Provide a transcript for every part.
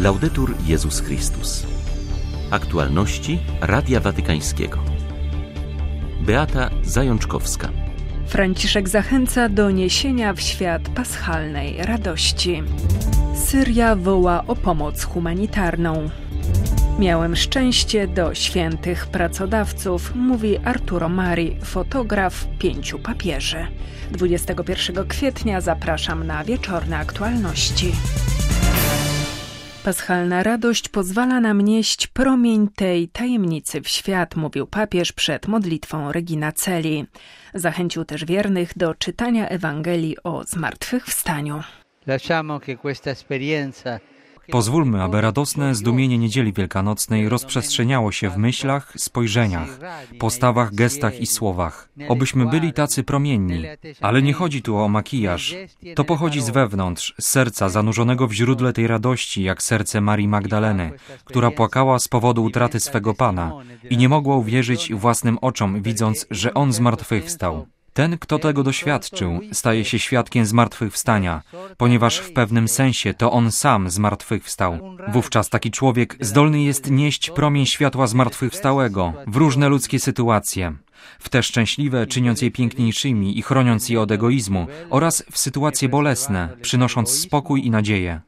Laudetur Jezus Chrystus. Aktualności Radia Watykańskiego. Beata Zajączkowska. Franciszek zachęca do niesienia w świat paschalnej radości. Syria woła o pomoc humanitarną. Miałem szczęście do świętych pracodawców, mówi Arturo Mari, fotograf 5 papieży. 21 kwietnia zapraszam na wieczorne aktualności. Paschalna radość pozwala nam nieść promień tej tajemnicy w świat, mówił papież przed modlitwą Regina Coeli. Zachęcił też wiernych do czytania Ewangelii o zmartwychwstaniu. Pozwólmy, aby radosne zdumienie Niedzieli Wielkanocnej rozprzestrzeniało się w myślach, spojrzeniach, postawach, gestach i słowach. Obyśmy byli tacy promienni. Ale nie chodzi tu o makijaż. To pochodzi z wewnątrz, z serca zanurzonego w źródle tej radości, jak serce Marii Magdaleny, która płakała z powodu utraty swego Pana i nie mogła uwierzyć własnym oczom, widząc, że On zmartwychwstał. Ten, kto tego doświadczył, staje się świadkiem zmartwychwstania, ponieważ w pewnym sensie to on sam zmartwychwstał. Wówczas taki człowiek zdolny jest nieść promień światła zmartwychwstałego w różne ludzkie sytuacje. W te szczęśliwe, czyniąc je piękniejszymi i chroniąc je od egoizmu, oraz w sytuacje bolesne, przynosząc spokój i nadzieję.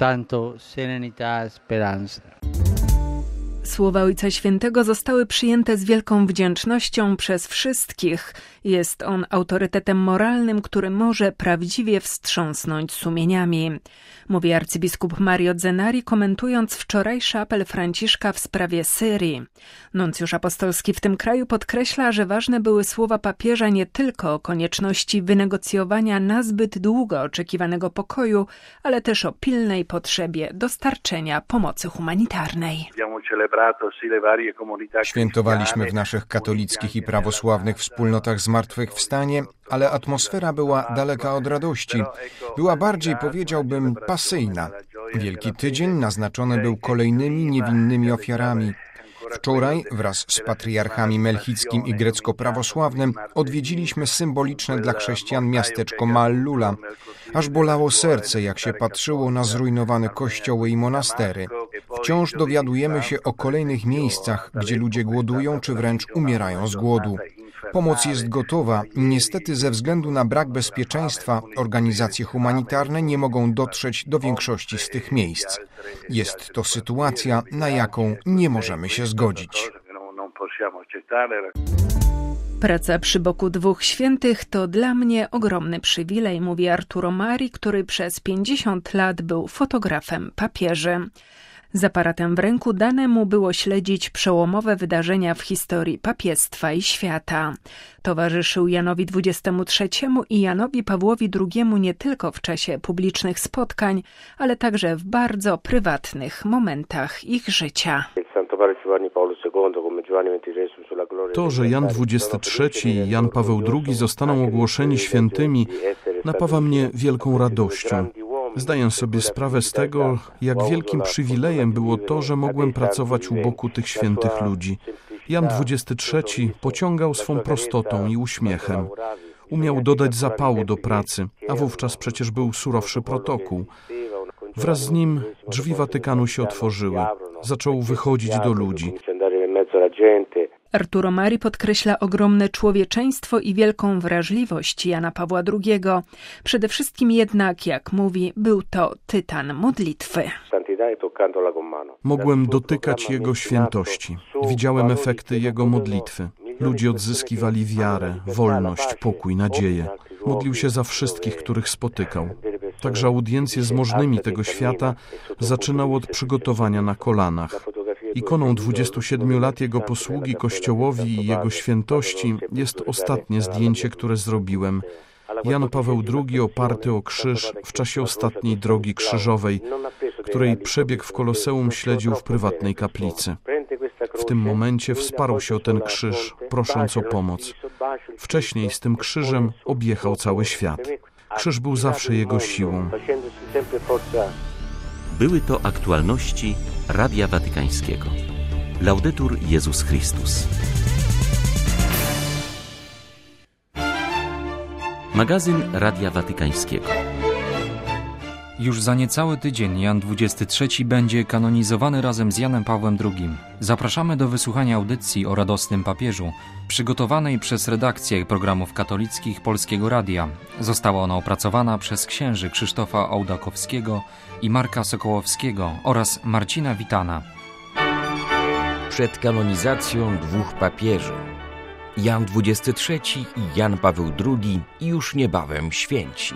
Słowa Ojca Świętego zostały przyjęte z wielką wdzięcznością przez wszystkich. Jest on autorytetem moralnym, który może prawdziwie wstrząsnąć sumieniami. Mówi arcybiskup Mario Zenari, komentując wczorajszy apel Franciszka w sprawie Syrii. Nuncjusz apostolski w tym kraju podkreśla, że ważne były słowa papieża nie tylko o konieczności wynegocjowania nazbyt długo oczekiwanego pokoju, ale też o pilnej potrzebie dostarczenia pomocy humanitarnej. Świętowaliśmy w naszych katolickich i prawosławnych wspólnotach zmartwychwstanie, ale atmosfera była daleka od radości. Była bardziej, powiedziałbym, pasyjna. Wielki Tydzień naznaczony był kolejnymi niewinnymi ofiarami. Wczoraj wraz z patriarchami melchickim i grecko-prawosławnym odwiedziliśmy symboliczne dla chrześcijan miasteczko Maallula. Aż bolało serce, jak się patrzyło na zrujnowane kościoły i monastery. Wciąż dowiadujemy się o kolejnych miejscach, gdzie ludzie głodują czy wręcz umierają z głodu. Pomoc jest gotowa. Niestety ze względu na brak bezpieczeństwa organizacje humanitarne nie mogą dotrzeć do większości z tych miejsc. Jest to sytuacja, na jaką nie możemy się zgodzić. Praca przy boku 2 świętych to dla mnie ogromny przywilej, mówi Arturo Mari, który przez 50 lat był fotografem papieży. Z aparatem w ręku dane mu było śledzić przełomowe wydarzenia w historii papiestwa i świata. Towarzyszył Janowi XXIII i Janowi Pawłowi II nie tylko w czasie publicznych spotkań, ale także w bardzo prywatnych momentach ich życia. To, że Jan XXIII i Jan Paweł II zostaną ogłoszeni świętymi, napawa mnie wielką radością. Zdaję sobie sprawę z tego, jak wielkim przywilejem było to, że mogłem pracować u boku tych świętych ludzi. Jan XXIII pociągał swą prostotą i uśmiechem. Umiał dodać zapału do pracy, a wówczas przecież był surowszy protokół. Wraz z nim drzwi Watykanu się otworzyły. Zaczął wychodzić do ludzi. Arturo Mari podkreśla ogromne człowieczeństwo i wielką wrażliwość Jana Pawła II. Przede wszystkim jednak, jak mówi, był to tytan modlitwy. Mogłem dotykać jego świętości. Widziałem efekty jego modlitwy. Ludzie odzyskiwali wiarę, wolność, pokój, nadzieję. Modlił się za wszystkich, których spotykał. Także audiencje z możnymi tego świata zaczynał od przygotowania na kolanach. Ikoną 27 lat jego posługi Kościołowi i jego świętości jest ostatnie zdjęcie, które zrobiłem. Jan Paweł II oparty o krzyż w czasie ostatniej drogi krzyżowej, której przebieg w Koloseum śledził w prywatnej kaplicy. W tym momencie wsparł się o ten krzyż, prosząc o pomoc. Wcześniej z tym krzyżem objechał cały świat. Krzyż był zawsze jego siłą. Były to aktualności Radia Watykańskiego. Laudetur Jezus Chrystus. Magazyn Radia Watykańskiego. Już za niecały tydzień Jan XXIII będzie kanonizowany razem z Janem Pawłem II. Zapraszamy do wysłuchania audycji o radosnym papieżu, przygotowanej przez redakcję programów katolickich Polskiego Radia. Została ona opracowana przez księży Krzysztofa Ołdakowskiego i Marka Sokołowskiego oraz Marcina Witana. Przed kanonizacją dwóch papieży, Jan XXIII i Jan Paweł II, już niebawem święci.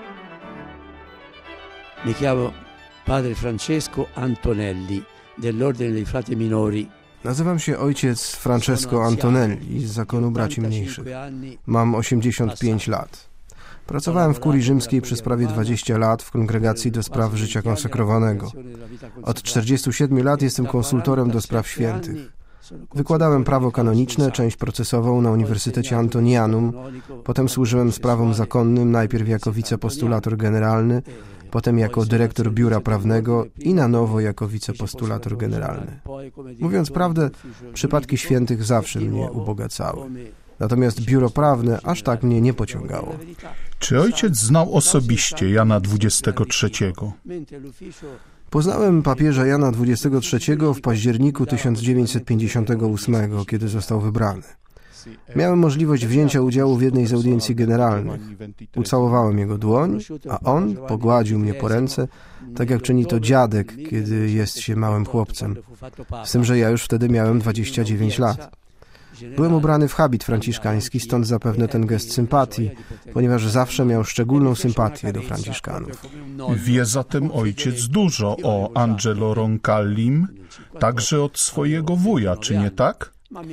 Mi chiamo Padre Francesco Antonelli, dell'Ordine dei Frati Minori. Nazywam się ojciec Francesco Antonelli z Zakonu Braci Mniejszych. Mam 85 lat. Pracowałem w Kurii Rzymskiej przez prawie 20 lat w Kongregacji do Spraw Życia Konsekrowanego. Od 47 lat jestem konsultorem do spraw świętych. Wykładałem prawo kanoniczne, część procesową na Uniwersytecie Antonianum, potem służyłem sprawom zakonnym, najpierw jako wicepostulator generalny, potem jako dyrektor biura prawnego i na nowo jako wicepostulator generalny. Mówiąc prawdę, przypadki świętych zawsze mnie ubogacały. Natomiast biuro prawne aż tak mnie nie pociągało. Czy ojciec znał osobiście Jana XXIII? Poznałem papieża Jana XXIII w październiku 1958, kiedy został wybrany. Miałem możliwość wzięcia udziału w jednej z audiencji generalnych. Ucałowałem jego dłoń, a on pogładził mnie po ręce, tak jak czyni to dziadek, kiedy jest się małym chłopcem. Z tym, że ja już wtedy miałem 29 lat. Byłem ubrany w habit franciszkański, stąd zapewne ten gest sympatii, ponieważ zawsze miał szczególną sympatię do franciszkanów. Wie zatem ojciec dużo o Angelo Roncallim, także od swojego wuja, czy nie tak?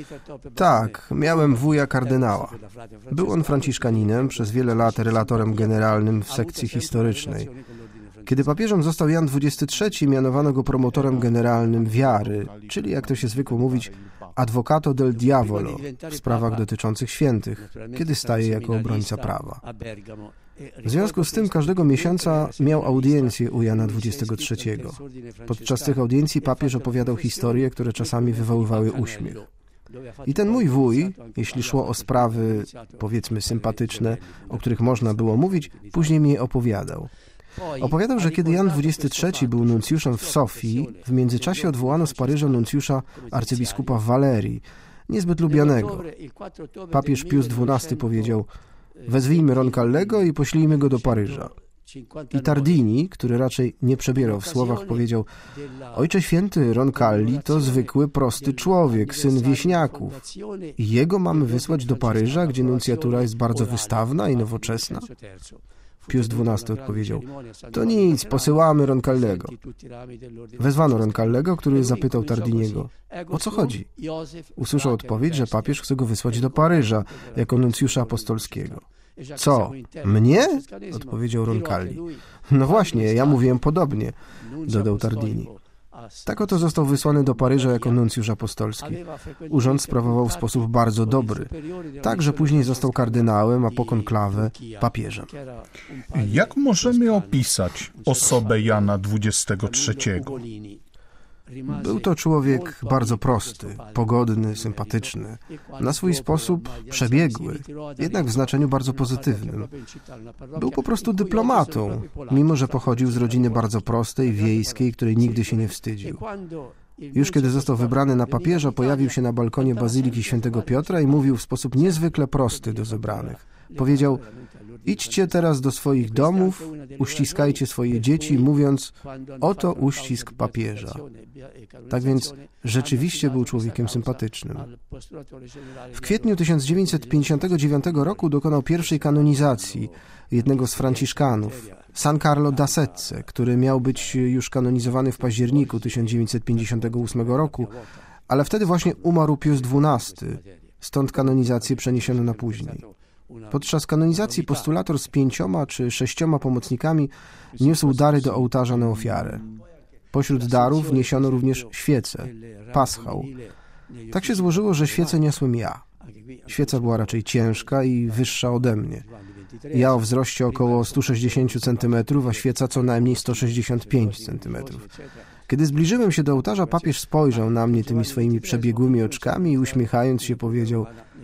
Tak, miałem wuja kardynała. Był on franciszkaninem, przez wiele lat relatorem generalnym w sekcji historycznej. Kiedy papieżem został Jan XXIII, mianowano go promotorem generalnym wiary, czyli jak to się zwykło mówić, advocato del diavolo w sprawach dotyczących świętych, kiedy staje jako obrońca prawa. W związku z tym każdego miesiąca miał audiencję u Jana XXIII. Podczas tych audiencji papież opowiadał historie, które czasami wywoływały uśmiech. I ten mój wuj, jeśli szło o sprawy, powiedzmy, sympatyczne, o których można było mówić, później mi je opowiadał. Opowiadał, że kiedy Jan XXIII był nuncjuszem w Sofii, w międzyczasie odwołano z Paryża nuncjusza arcybiskupa Valerii, niezbyt lubianego. Papież Pius XII powiedział: wezwijmy Roncallego i poślijmy go do Paryża. I Tardini, który raczej nie przebierał w słowach, powiedział: Ojcze Święty, Roncalli to zwykły, prosty człowiek, syn wieśniaków. I jego mamy wysłać do Paryża, gdzie nuncjatura jest bardzo wystawna i nowoczesna? Pius XII odpowiedział: to nic, posyłamy Roncallego. Wezwano Roncallego, który zapytał Tardiniego: o co chodzi? Usłyszał odpowiedź, że papież chce go wysłać do Paryża jako nuncjusza apostolskiego. Co? Mnie? Odpowiedział Roncalli. No właśnie, ja mówiłem podobnie, dodał Tardini. Tak oto został wysłany do Paryża jako nuncjusz apostolski. Urząd sprawował w sposób bardzo dobry. Tak, że później został kardynałem, a po konklawę papieżem. Jak możemy opisać osobę Jana XXIII? Był to człowiek bardzo prosty, pogodny, sympatyczny, na swój sposób przebiegły, jednak w znaczeniu bardzo pozytywnym. Był po prostu dyplomatą, mimo że pochodził z rodziny bardzo prostej, wiejskiej, której nigdy się nie wstydził. Już kiedy został wybrany na papieża, pojawił się na balkonie Bazyliki Świętego Piotra i mówił w sposób niezwykle prosty do zebranych. Powiedział: idźcie teraz do swoich domów, uściskajcie swoje dzieci, mówiąc: oto uścisk papieża. Tak więc rzeczywiście był człowiekiem sympatycznym. W kwietniu 1959 roku dokonał pierwszej kanonizacji jednego z franciszkanów, San Carlo da Sezze, który miał być już kanonizowany w październiku 1958 roku, ale wtedy właśnie umarł Pius XII, stąd kanonizację przeniesiono na później. Podczas kanonizacji postulator z 5 czy 6 pomocnikami niósł dary do ołtarza na ofiarę. Pośród darów niesiono również świece, paschał. Tak się złożyło, że świecę niosłem ja. Świeca była raczej ciężka i wyższa ode mnie. Ja o wzroście około 160 cm, a świeca co najmniej 165 cm. Kiedy zbliżyłem się do ołtarza, papież spojrzał na mnie tymi swoimi przebiegłymi oczkami i uśmiechając się powiedział: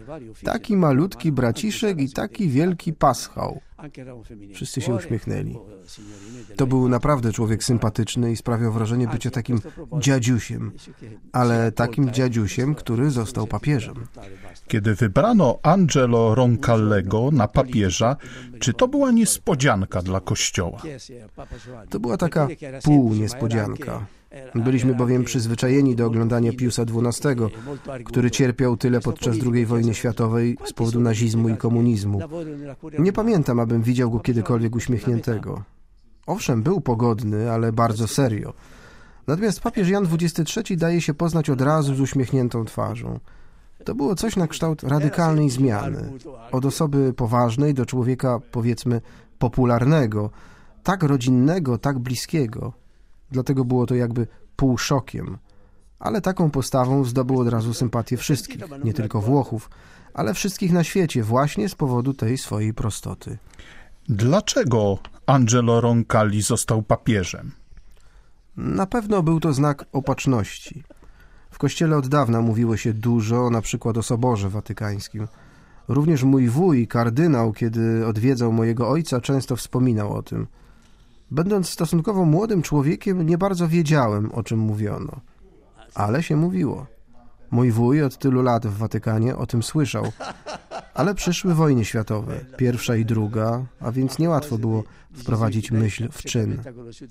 Taki malutki braciszek i taki wielki paschał. Wszyscy się uśmiechnęli. To był naprawdę człowiek sympatyczny i sprawiał wrażenie bycia takim dziadziusiem, ale takim dziadziusiem, który został papieżem. Kiedy wybrano Angelo Roncallego na papieża, czy to była niespodzianka dla Kościoła? To była taka półniespodzianka. Byliśmy bowiem przyzwyczajeni do oglądania Piusa XII, który cierpiał tyle podczas II wojny światowej z powodu nazizmu i komunizmu. Nie pamiętam, abym widział go kiedykolwiek uśmiechniętego. Owszem, był pogodny, ale bardzo serio. Natomiast papież Jan XXIII daje się poznać od razu z uśmiechniętą twarzą. To było coś na kształt radykalnej zmiany. Od osoby poważnej do człowieka, powiedzmy, popularnego, tak rodzinnego, tak bliskiego. Dlatego było to jakby półszokiem. Ale taką postawą zdobył od razu sympatię wszystkich, nie tylko Włochów, ale wszystkich na świecie, właśnie z powodu tej swojej prostoty. Dlaczego Angelo Roncalli został papieżem? Na pewno był to znak opatrzności. W Kościele od dawna mówiło się dużo, na przykład o Soborze Watykańskim. Również mój wuj, kardynał, kiedy odwiedzał mojego ojca, często wspominał o tym. Będąc stosunkowo młodym człowiekiem, nie bardzo wiedziałem, o czym mówiono. Ale się mówiło. Mój wuj od tylu lat w Watykanie o tym słyszał. Ale przyszły wojny światowe, pierwsza i druga, a więc niełatwo było wprowadzić myśl w czyn.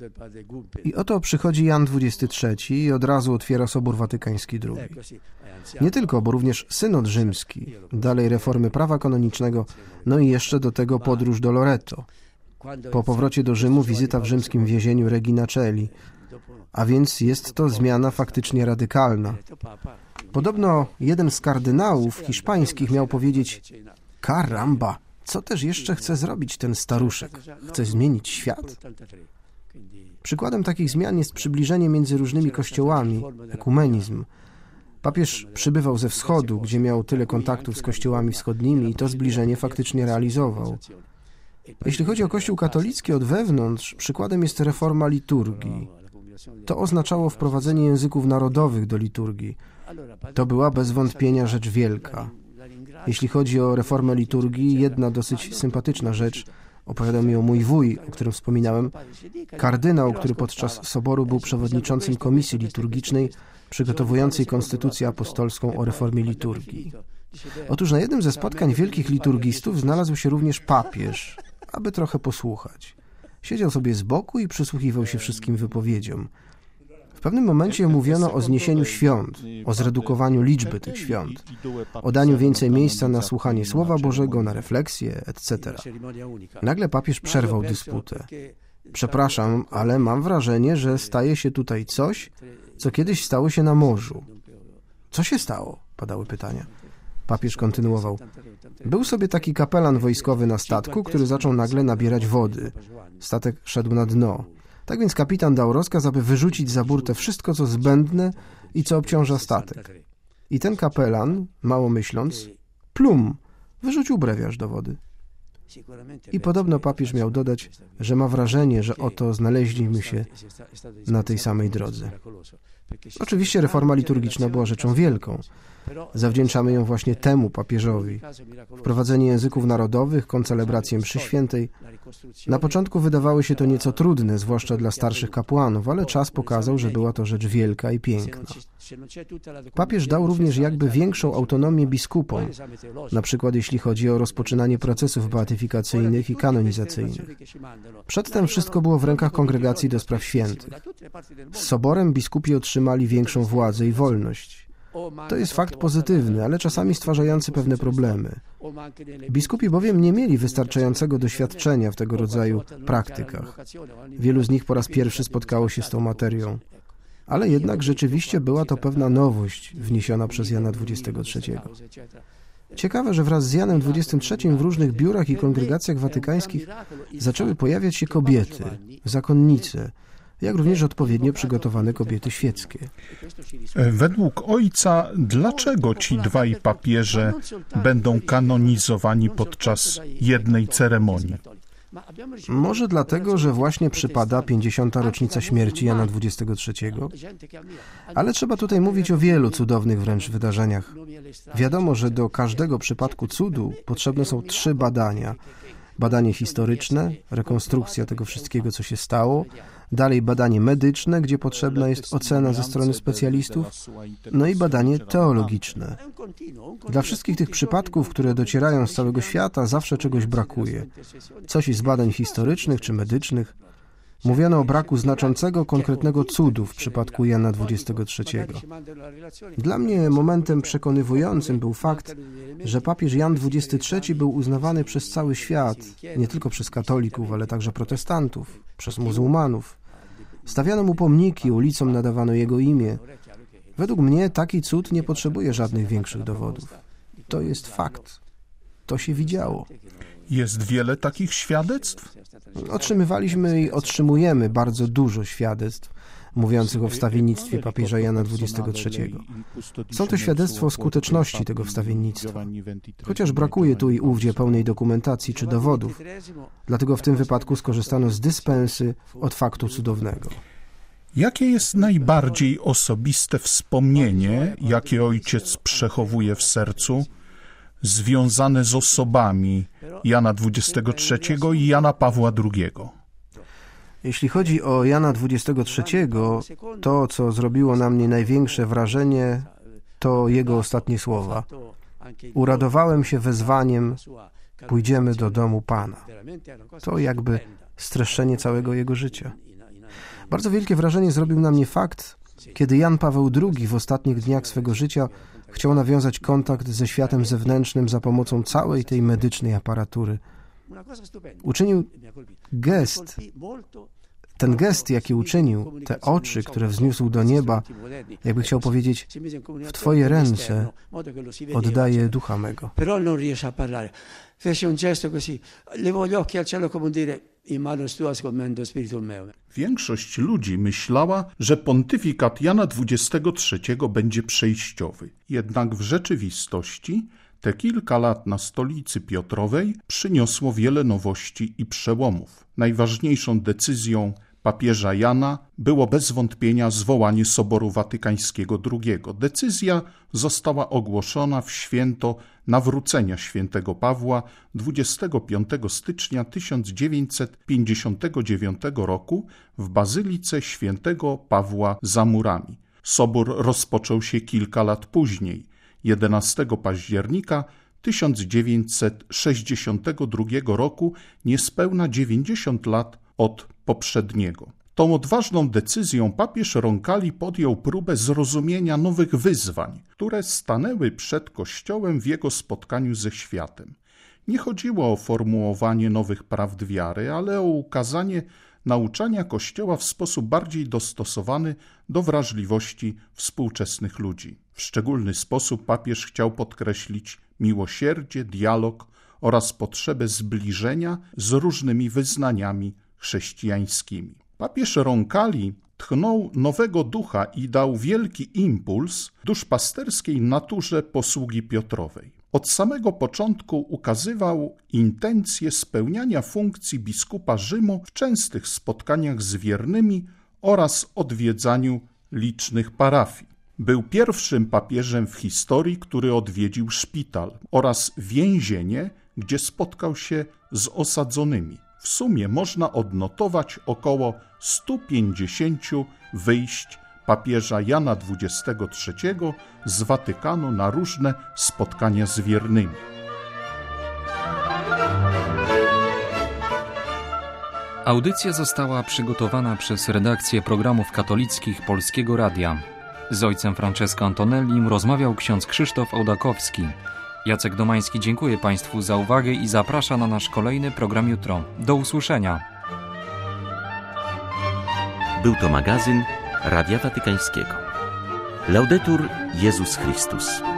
I oto przychodzi Jan XXIII i od razu otwiera Sobór Watykański II. Nie tylko, bo również synod rzymski, dalej reformy prawa kanonicznego, no i jeszcze do tego podróż do Loreto. Po powrocie do Rzymu wizyta w rzymskim więzieniu Regina Coeli, a więc jest to zmiana faktycznie radykalna. Podobno jeden z kardynałów hiszpańskich miał powiedzieć: caramba, co też jeszcze chce zrobić ten staruszek? Chce zmienić świat? Przykładem takich zmian jest przybliżenie między różnymi kościołami, ekumenizm. Papież przybywał ze wschodu, gdzie miał tyle kontaktów z kościołami wschodnimi i to zbliżenie faktycznie realizował. Jeśli chodzi o Kościół katolicki od wewnątrz, przykładem jest reforma liturgii. To oznaczało wprowadzenie języków narodowych do liturgii. To była bez wątpienia rzecz wielka. Jeśli chodzi o reformę liturgii, jedna dosyć sympatyczna rzecz, opowiadał mi o mój wuj, o którym wspominałem, kardynał, który podczas soboru był przewodniczącym komisji liturgicznej przygotowującej konstytucję apostolską o reformie liturgii. Otóż na jednym ze spotkań wielkich liturgistów znalazł się również papież, aby trochę posłuchać. Siedział sobie z boku i przysłuchiwał się wszystkim wypowiedziom. W pewnym momencie mówiono o zniesieniu świąt, o zredukowaniu liczby tych świąt, o daniu więcej miejsca na słuchanie Słowa Bożego, na refleksję, etc. Nagle papież przerwał dysputę. Przepraszam, ale mam wrażenie, że staje się tutaj coś, co kiedyś stało się na morzu. Co się stało? Padały pytania. Papież kontynuował. Był sobie taki kapelan wojskowy na statku, który zaczął nagle nabierać wody. Statek szedł na dno. Tak więc kapitan dał rozkaz, aby wyrzucić za burtę wszystko, co zbędne i co obciąża statek. I ten kapelan, mało myśląc, plum, wyrzucił brewiarz do wody. I podobno papież miał dodać, że ma wrażenie, że oto znaleźliśmy się na tej samej drodze. Oczywiście reforma liturgiczna była rzeczą wielką. Zawdzięczamy ją właśnie temu papieżowi. Wprowadzenie języków narodowych, koncelebrację mszy świętej. Na początku wydawało się to nieco trudne, zwłaszcza dla starszych kapłanów, ale czas pokazał, że była to rzecz wielka i piękna. Papież dał również jakby większą autonomię biskupom, na przykład jeśli chodzi o rozpoczynanie procesów beatyfikacyjnych i kanonizacyjnych. Przedtem wszystko było w rękach Kongregacji do Spraw Świętych. Z soborem biskupi otrzymali większą władzę i wolność. To jest fakt pozytywny, ale czasami stwarzający pewne problemy. Biskupi bowiem nie mieli wystarczającego doświadczenia w tego rodzaju praktykach. Wielu z nich po raz pierwszy spotkało się z tą materią. Ale jednak rzeczywiście była to pewna nowość wniesiona przez Jana XXIII. Ciekawe, że wraz z Janem XXIII w różnych biurach i kongregacjach watykańskich zaczęły pojawiać się kobiety, zakonnice, jak również odpowiednio przygotowane kobiety świeckie. Według ojca, dlaczego ci dwaj papieże będą kanonizowani podczas jednej ceremonii? Może dlatego, że właśnie przypada 50. rocznica śmierci Jana XXIII, ale trzeba tutaj mówić o wielu cudownych wręcz wydarzeniach. Wiadomo, że do każdego przypadku cudu potrzebne są 3 badania. Badanie historyczne, rekonstrukcja tego wszystkiego, co się stało, dalej badanie medyczne, gdzie potrzebna jest ocena ze strony specjalistów, no i badanie teologiczne. Dla wszystkich tych przypadków, które docierają z całego świata, zawsze czegoś brakuje. Coś z badań historycznych czy medycznych. Mówiono o braku znaczącego, konkretnego cudu w przypadku Jana XXIII. Dla mnie momentem przekonywującym był fakt, że papież Jan XXIII był uznawany przez cały świat, nie tylko przez katolików, ale także protestantów, przez muzułmanów. Stawiano mu pomniki, ulicom nadawano jego imię. Według mnie taki cud nie potrzebuje żadnych większych dowodów. To jest fakt. To się widziało. Jest wiele takich świadectw? Otrzymywaliśmy i otrzymujemy bardzo dużo świadectw mówiących o wstawiennictwie papieża Jana XXIII. Są to świadectwa o skuteczności tego wstawiennictwa. Chociaż brakuje tu i ówdzie pełnej dokumentacji czy dowodów, dlatego w tym wypadku skorzystano z dyspensy od faktu cudownego. Jakie jest najbardziej osobiste wspomnienie, jakie ojciec przechowuje w sercu, związane z osobami Jana XXIII i Jana Pawła II? Jeśli chodzi o Jana XXIII, to, co zrobiło na mnie największe wrażenie, to jego ostatnie słowa. Uradowałem się wezwaniem, pójdziemy do domu Pana. To jakby streszczenie całego jego życia. Bardzo wielkie wrażenie zrobił na mnie fakt, kiedy Jan Paweł II w ostatnich dniach swego życia chciał nawiązać kontakt ze światem zewnętrznym za pomocą całej tej medycznej aparatury. Uczynił gest. Ten gest, jaki uczynił, te oczy, które wzniósł do nieba, jakby chciał powiedzieć: w Twoje ręce oddaję ducha mego. Większość ludzi myślała, że pontyfikat Jana XXIII będzie przejściowy. Jednak w rzeczywistości te kilka lat na stolicy Piotrowej przyniosło wiele nowości i przełomów. Najważniejszą decyzją papieża Jana było bez wątpienia zwołanie Soboru Watykańskiego II. Decyzja została ogłoszona w święto nawrócenia świętego Pawła 25 stycznia 1959 roku w Bazylice świętego Pawła za murami. Sobór rozpoczął się kilka lat później, 11 października 1962 roku, niespełna 90 lat od poprzedniego. Tą odważną decyzją papież Roncalli podjął próbę zrozumienia nowych wyzwań, które stanęły przed Kościołem w jego spotkaniu ze światem. Nie chodziło o formułowanie nowych prawd wiary, ale o ukazanie nauczania Kościoła w sposób bardziej dostosowany do wrażliwości współczesnych ludzi. W szczególny sposób papież chciał podkreślić miłosierdzie, dialog oraz potrzebę zbliżenia z różnymi wyznaniami chrześcijańskimi. Papież Roncalli tchnął nowego ducha i dał wielki impuls duszpasterskiej naturze posługi Piotrowej. Od samego początku ukazywał intencję spełniania funkcji biskupa Rzymu w częstych spotkaniach z wiernymi oraz odwiedzaniu licznych parafii. Był pierwszym papieżem w historii, który odwiedził szpital oraz więzienie, gdzie spotkał się z osadzonymi. W sumie można odnotować około 150 wyjść papieża Jana XXIII z Watykanu na różne spotkania z wiernymi. Audycja została przygotowana przez redakcję programów katolickich Polskiego Radia. Z ojcem Francesco Antonellim rozmawiał ksiądz Krzysztof Ołdakowski. Jacek Domański dziękuję Państwu za uwagę i zaprasza na nasz kolejny program jutro. Do usłyszenia. Był to magazyn Radia Watykańskiego. Laudetur Jezus Chrystus.